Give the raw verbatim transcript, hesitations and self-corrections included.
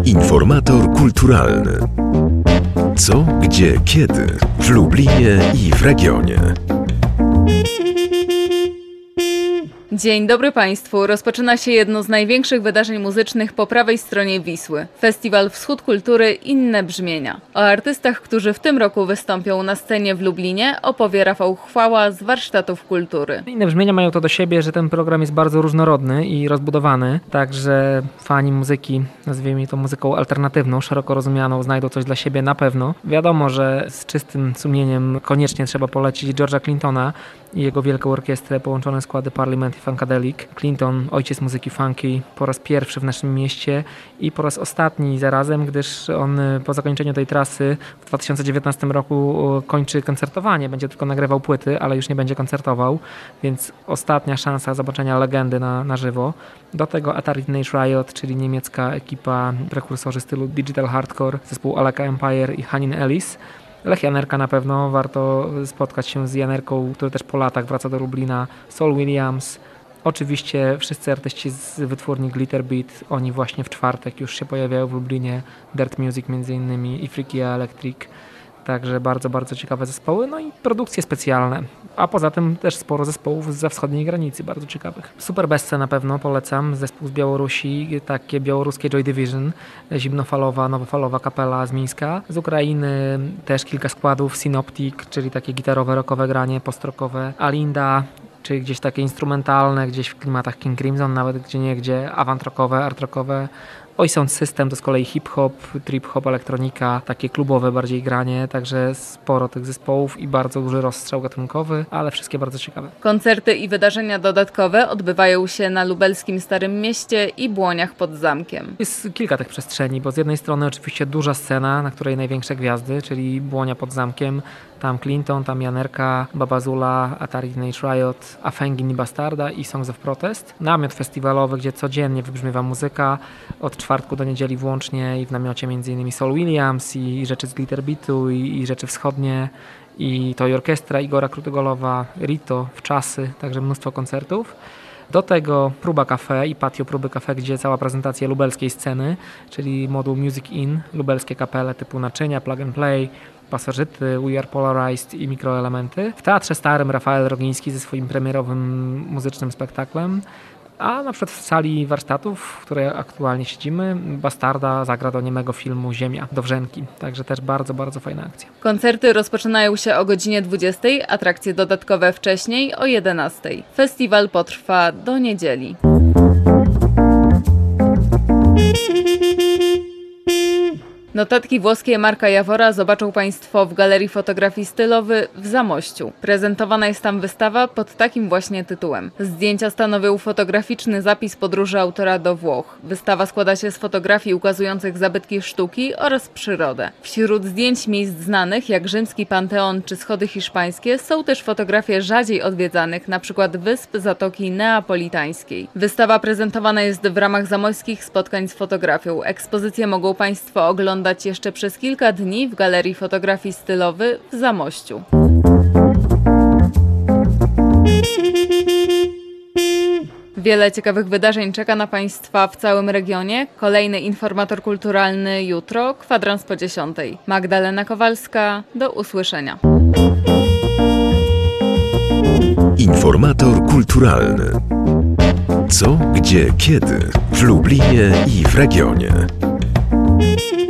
Informator kulturalny. Co, gdzie, kiedy w Lublinie i w regionie. Dzień dobry Państwu. Rozpoczyna się jedno z największych wydarzeń muzycznych po prawej stronie Wisły. Festiwal Wschód Kultury Inne Brzmienia. O artystach, którzy w tym roku wystąpią na scenie w Lublinie, opowie Rafał Chwała z Warsztatów Kultury. Inne Brzmienia mają to do siebie, że ten program jest bardzo różnorodny i rozbudowany, także fani muzyki, nazwijmy to muzyką alternatywną, szeroko rozumianą, znajdą coś dla siebie na pewno. Wiadomo, że z czystym sumieniem koniecznie trzeba polecić George'a Clintona i jego wielką orkiestrę, połączone składy Parliament i Funkadelic. Clinton, ojciec muzyki funky, po raz pierwszy w naszym mieście i po raz ostatni zarazem, gdyż on po zakończeniu tej trasy w dwa tysiące dziewiętnastym roku kończy koncertowanie. Będzie tylko nagrywał płyty, ale już nie będzie koncertował, więc ostatnia szansa zobaczenia legendy na, na żywo. Do tego Atari Teenage Riot, czyli niemiecka ekipa, prekursorzy stylu Digital Hardcore, zespół Aleka Empire i Hanin Ellis. Lech Janerka na pewno, warto spotkać się z Janerką, który też po latach wraca do Lublina. Saul Williams, oczywiście wszyscy artyści z wytwórni Glitter Beat, oni właśnie w czwartek już się pojawiają w Lublinie. Dirt Music między innymi i Freaky Electric. Także bardzo, bardzo ciekawe zespoły, no i produkcje specjalne. A poza tym też sporo zespołów zza wschodniej granicy, bardzo ciekawych. Super Besce na pewno polecam, zespół z Białorusi, takie białoruskie Joy Division, zimnofalowa, nowofalowa kapela z Mińska. Z Ukrainy też kilka składów, Synoptic, czyli takie gitarowe, rockowe granie, postrokowe, Alinda, czyli gdzieś takie instrumentalne, gdzieś w klimatach King Crimson, nawet gdzie nie gdzie, avant-rockowe, art-rockowe. Oj Sound System to z kolei hip-hop, trip-hop, elektronika, takie klubowe bardziej granie, także sporo tych zespołów i bardzo duży rozstrzał gatunkowy, ale wszystkie bardzo ciekawe. Koncerty i wydarzenia dodatkowe odbywają się na lubelskim Starym Mieście i Błoniach pod Zamkiem. Jest kilka tych przestrzeni, bo z jednej strony oczywiście duża scena, na której największe gwiazdy, czyli Błonia pod Zamkiem, tam Clinton, tam Janerka, Babazula, Atari Teenage Riot, Afengin i Bastarda i Songs of Protest. Namiot festiwalowy, gdzie codziennie wybrzmiewa muzyka, od czwartku do niedzieli włącznie i w namiocie m.in. Saul Williams i, i rzeczy z Glitter Beatu i, i rzeczy wschodnie i to i orkiestra Igora Krutogolowa, Rito, Wczasy, także mnóstwo koncertów. Do tego próba cafe i patio próby cafe, gdzie cała prezentacja lubelskiej sceny, czyli moduł Music In, lubelskie kapele typu Naczynia, Plug and Play, Pasożyty, We Are Polarized i mikroelementy. W Teatrze Starym Rafael Rogiński ze swoim premierowym muzycznym spektaklem. A na przykład w sali warsztatów, w której aktualnie siedzimy, Bastarda zagra do niemego filmu Ziemia, Dowrzenki. Także też bardzo, bardzo fajna akcja. Koncerty rozpoczynają się o godzinie dwudziestej, atrakcje dodatkowe wcześniej o jedenastej. Festiwal potrwa do niedzieli. Notatki włoskie Marka Jawora zobaczą Państwo w Galerii Fotografii Stylowy w Zamościu. Prezentowana jest tam wystawa pod takim właśnie tytułem. Zdjęcia stanowią fotograficzny zapis podróży autora do Włoch. Wystawa składa się z fotografii ukazujących zabytki sztuki oraz przyrodę. Wśród zdjęć miejsc znanych jak rzymski Panteon czy schody hiszpańskie są też fotografie rzadziej odwiedzanych, np. wysp Zatoki Neapolitańskiej. Wystawa prezentowana jest w ramach zamojskich spotkań z fotografią. Ekspozycje mogą Państwo oglądać jeszcze przez kilka dni w Galerii Fotografii Stylowy w Zamościu. Wiele ciekawych wydarzeń czeka na Państwa w całym regionie. Kolejny informator kulturalny jutro, kwadrans po dziesiątej. Magdalena Kowalska, do usłyszenia. Informator kulturalny. Co, gdzie, kiedy w Lublinie i w regionie.